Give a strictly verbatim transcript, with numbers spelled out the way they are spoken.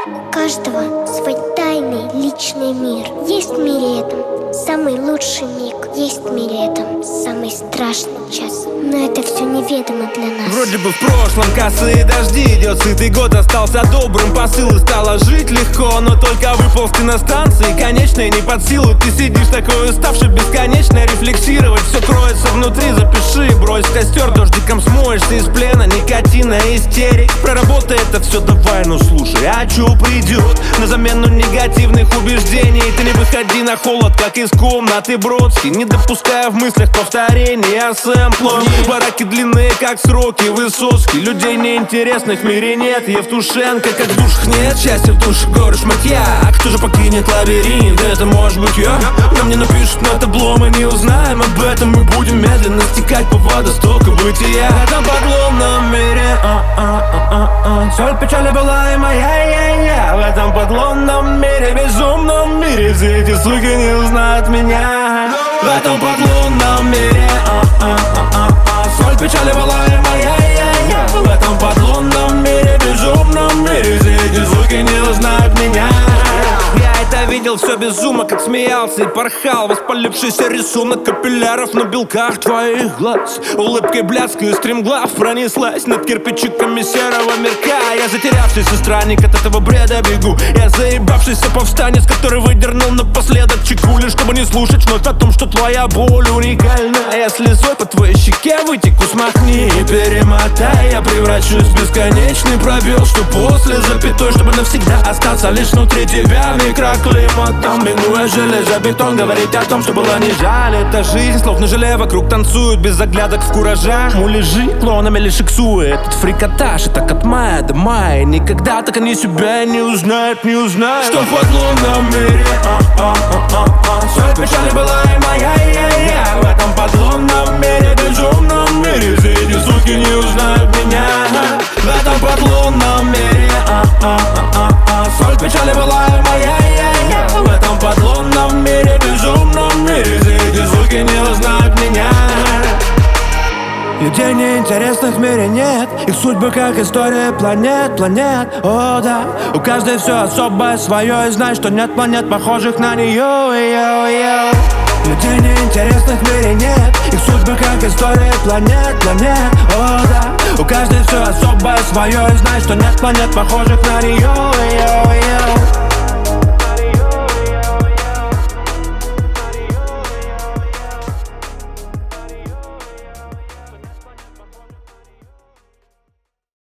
У каждого свой тайный личный мир. Есть в мире этом самый лучший миг. Есть в мире этом самый страшный час. Но это все неведомо для нас. Вроде бы в прошлом косые дожди, идет сытый год, остался добрым посыл и стало жить легко. Но только выполз ты на станции, конечной не под силу. Ты сидишь такой уставший, бесконечно рефлексировать. Все кроется внутри, запиши, брось в костер. Дождиком смоешься из плена, никотина, истерик. Проработай это все, давай, ну слушай, а чё придет на замену негативных убеждений? Ты не выходи на холод, как из комнаты Бродский, не допуская в мыслях повторения сэмплов. Бараки длинные, как сроки Высоцкий. Людей неинтересных в мире нет. Евтушенко, как в душах нет счастья, в душе горы шматья. А кто же покинет лабиринт? Это может быть я. Нам не напишут на табло, мы не узнаем об этом. Мы будем медленно стекать по водостоку бытия. В этом подлунном мире а-а-а-а-а. Соль печали была и моя я-я. В этом подлунном мире, безумном мире, все эти суки не узнают меня. В этом подлунном мире а-а-а-а-а. Соль печали была и моя я-я. В этом подлунном мире, безумном мире, все эти звуки не узнают меня. Я это видел все без ума, как смеялся и порхал. Воспалившийся рисунок капилляров на белках твоих глаз. Улыбкой блядской стремглав пронеслась над кирпичиками серого мирка. Я затерявшийся странник, от этого бреда бегу. Я заебавшийся повстанец, который выдернул напоследок чекули, чтобы не слушать вновь о том, что твоя боль уникальна. Я слезой по твоей щеке вытеку, смахни и перемотай. Я превращусь в бесконечный пробел, что после запятой, чтобы навсегда остаться лишь внутри тебя. Микроклиматом, минуя железобетон, говорить о том, что было не жаль. Это жизнь, словно желе вокруг танцуют без заглядок в куражах. Муляжи клонами лишь иксует этот фрикотаж. И так от мая до мая никогда так они себя не узнают, не узнают. Что в подлунном мире а-а-а-а-а. Соль печали была и моя я-я. В этом подлунном мире, безумном мире, все эти суки не узнают меня. В этом подлунном мире а-а-а-а-а. Соль печали была и моя я-я. В этом подлунном мире, безумном мире, все эти звуки не узнают меня. Людей неинтересных в мире нет. Их судьбы как история планет, планет. О да, у каждой все особое свое. И знай, что нет планет, похожих на нее. Йо-йо-йо. Людей неинтересных в мире нет. Их судьбы как история планет, планет. О да, у каждой все особое свое. И знай, что нет планет, похожих на нее. Йо-йо.